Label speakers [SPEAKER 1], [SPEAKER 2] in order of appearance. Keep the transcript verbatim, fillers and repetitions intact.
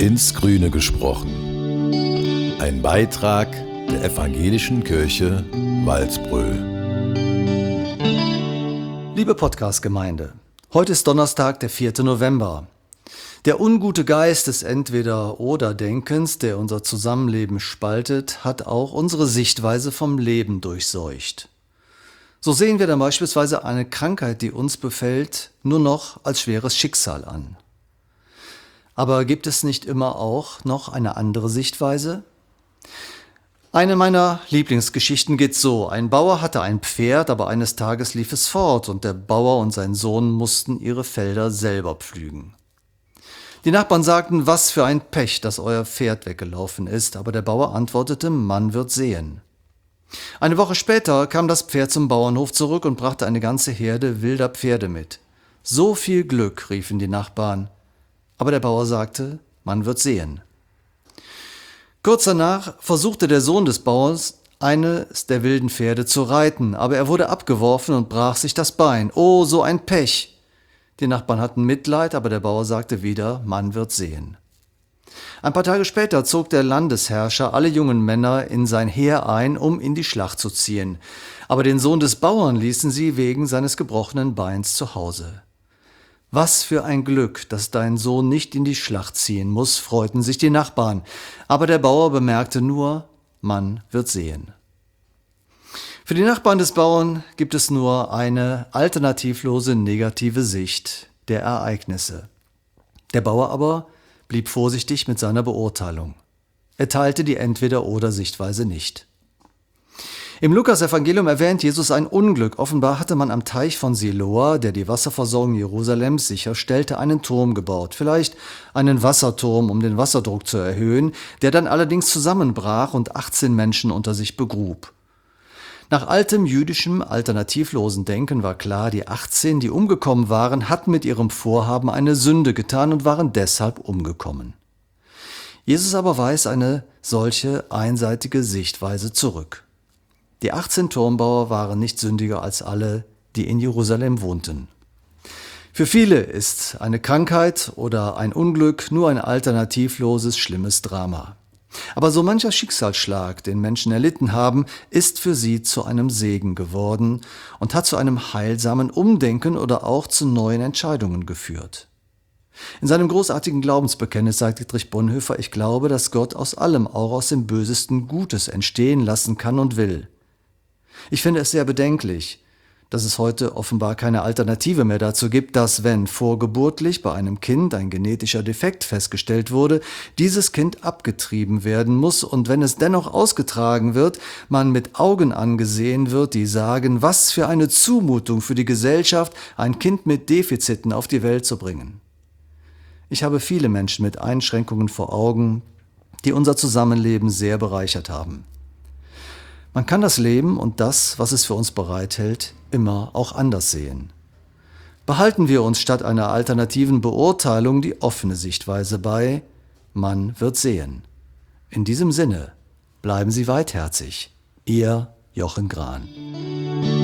[SPEAKER 1] ins Grüne gesprochen. Ein Beitrag der Evangelischen Kirche Walsbröl.
[SPEAKER 2] Liebe Podcast-Gemeinde, heute ist Donnerstag, der vierte November. Der ungute Geist des Entweder-oder-Denkens, der unser Zusammenleben spaltet, hat auch unsere Sichtweise vom Leben durchseucht. So sehen wir dann beispielsweise eine Krankheit, die uns befällt, nur noch als schweres Schicksal an. Aber gibt es nicht immer auch noch eine andere Sichtweise? Eine meiner Lieblingsgeschichten geht so: Ein Bauer hatte ein Pferd, aber eines Tages lief es fort und der Bauer und sein Sohn mussten ihre Felder selber pflügen. Die Nachbarn sagten: Was für ein Pech, dass euer Pferd weggelaufen ist, aber der Bauer antwortete: Man wird sehen. Eine Woche später kam das Pferd zum Bauernhof zurück und brachte eine ganze Herde wilder Pferde mit. So viel Glück, riefen die Nachbarn. Aber der Bauer sagte: Man wird sehen. Kurz danach versuchte der Sohn des Bauers, eines der wilden Pferde zu reiten, aber er wurde abgeworfen und brach sich das Bein. Oh, so ein Pech! Die Nachbarn hatten Mitleid, aber der Bauer sagte wieder: Man wird sehen. Ein paar Tage später zog der Landesherrscher alle jungen Männer in sein Heer ein, um in die Schlacht zu ziehen. Aber den Sohn des Bauern ließen sie wegen seines gebrochenen Beins zu Hause. Was für ein Glück, dass dein Sohn nicht in die Schlacht ziehen muss, freuten sich die Nachbarn. Aber der Bauer bemerkte nur: Man wird sehen. Für die Nachbarn des Bauern gibt es nur eine alternativlose negative Sicht der Ereignisse. Der Bauer aber blieb vorsichtig mit seiner Beurteilung. Er teilte die Entweder-oder-Sichtweise nicht. Im Lukas-Evangelium erwähnt Jesus ein Unglück. Offenbar hatte man am Teich von Siloa, der die Wasserversorgung Jerusalems sicherstellte, einen Turm gebaut. Vielleicht einen Wasserturm, um den Wasserdruck zu erhöhen, der dann allerdings zusammenbrach und achtzehn Menschen unter sich begrub. Nach altem jüdischem, alternativlosen Denken war klar, die achtzehn, die umgekommen waren, hatten mit ihrem Vorhaben eine Sünde getan und waren deshalb umgekommen. Jesus aber weist eine solche einseitige Sichtweise zurück. Die achtzehn Turmbauer waren nicht sündiger als alle, die in Jerusalem wohnten. Für viele ist eine Krankheit oder ein Unglück nur ein alternativloses, schlimmes Drama. Aber so mancher Schicksalsschlag, den Menschen erlitten haben, ist für sie zu einem Segen geworden und hat zu einem heilsamen Umdenken oder auch zu neuen Entscheidungen geführt. In seinem großartigen Glaubensbekenntnis sagt Dietrich Bonhoeffer: Ich glaube, dass Gott aus allem, auch aus dem Bösesten, Gutes entstehen lassen kann und will. Ich finde es sehr bedenklich, dass es heute offenbar keine Alternative mehr dazu gibt, dass, wenn vorgeburtlich bei einem Kind ein genetischer Defekt festgestellt wurde, dieses Kind abgetrieben werden muss und wenn es dennoch ausgetragen wird, man mit Augen angesehen wird, die sagen: Was für eine Zumutung für die Gesellschaft, ein Kind mit Defiziten auf die Welt zu bringen. Ich habe viele Menschen mit Einschränkungen vor Augen, die unser Zusammenleben sehr bereichert haben. Man kann das Leben und das, was es für uns bereithält, immer auch anders sehen. Behalten wir uns statt einer alternativen Beurteilung die offene Sichtweise bei: Man wird sehen. In diesem Sinne, bleiben Sie weitherzig. Ihr Jochen Grahn.